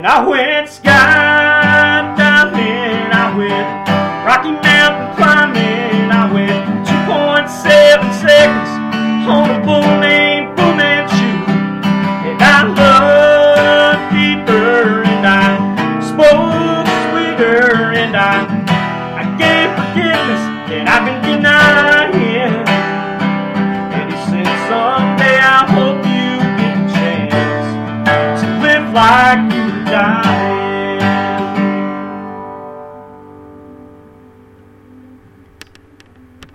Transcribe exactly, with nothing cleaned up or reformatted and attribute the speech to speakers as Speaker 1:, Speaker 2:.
Speaker 1: I went skydiving, I went Rocky Mountain climbing, I went two point seven seconds on a bull named Fu Manchu. And I loved deeper, and I spoke sweeter, and I, I gave forgiveness, and I've been denying. And he said, someday I hope you get the chance to live like you die.